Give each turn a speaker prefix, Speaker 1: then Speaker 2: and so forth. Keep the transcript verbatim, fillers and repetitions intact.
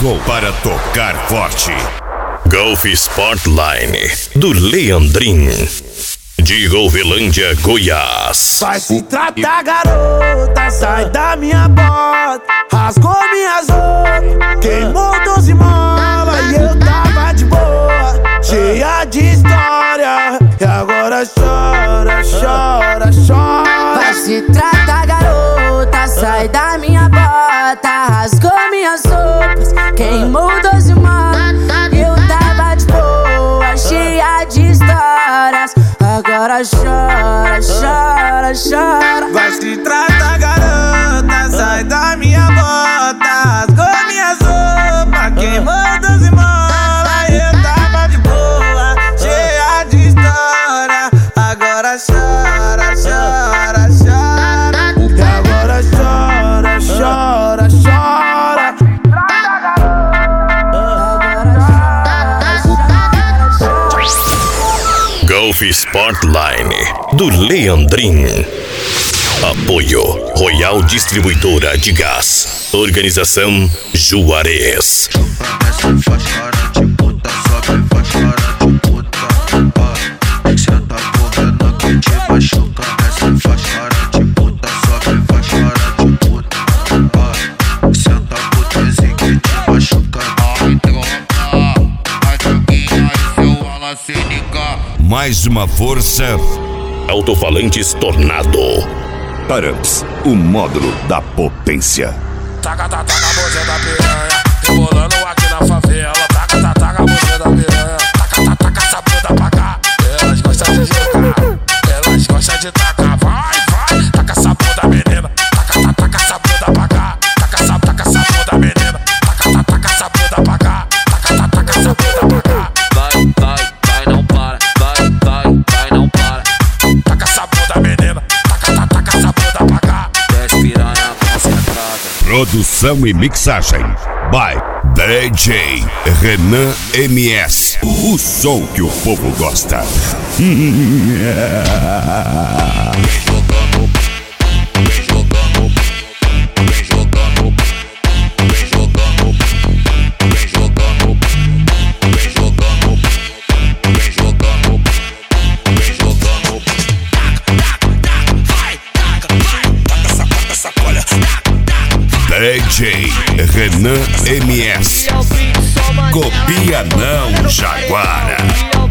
Speaker 1: chegou para tocar forte.
Speaker 2: Golf Sportline do Leandrin, de Golvelândia, Goiás.
Speaker 3: Vai se tratar, garota, sai da minha bota. Rasgou minhas roupas, queimou doze molas. E eu tava de boa, cheia de história. E agora chora, chora, chora.
Speaker 4: Vai se tratar, garota, sai da minha bota. Rasgou minhas roupas, queimou doze molas. Eu tava de boa, cheia de histórias. Agora chora, chora, chora.
Speaker 3: Vai se tratar, garota, sai da minha bota. Rasgou minhas roupas, queimou doze molas. Eu tava de boa, cheia de história. Agora chora, chora, chora. E agora chora, chora, chora.
Speaker 2: Golf Sportline do Leandrin. Apoio Royal Distribuidora de Gás. Organização Juarez.
Speaker 1: Mais uma força.
Speaker 2: Alto-falantes Tornado.
Speaker 1: Taramps, o módulo da potência.
Speaker 5: Taca, taca, taca, você da piranha. Rebolando aqui na favela. Taca, taca, taca, você da piranha. Taca, taca, taca, essa bunda pra cá. Elas gostam de jogar, elas gostam de tacar. Vai, vai, taca essa bunda, menina. Taca, taca, taca, essa bunda pra cá. Taca, taca, taca, essa bunda, menina. Taca, taca, taca, essa bunda pra cá. Taca, taca, taca, essa bunda pra cá.
Speaker 6: Vai, vai, vai, não para. Vai, vai, vai, não para.
Speaker 5: Taca essa bunda, menina. Taca, taca, taca, essa bunda pra cá.
Speaker 6: Desce piranha concentrada.
Speaker 1: Produção e mixagem by D J Renan M S. O som que o povo gosta.
Speaker 6: Vem jogando, vem jogando, vem jogando, vem jogando, vem jogando, vem jogando, vem jogando, vem jogando.
Speaker 5: Vai, taca, vai, taca essa, taca essa colha.
Speaker 1: D J Renan M S. Copia não, Jaguara.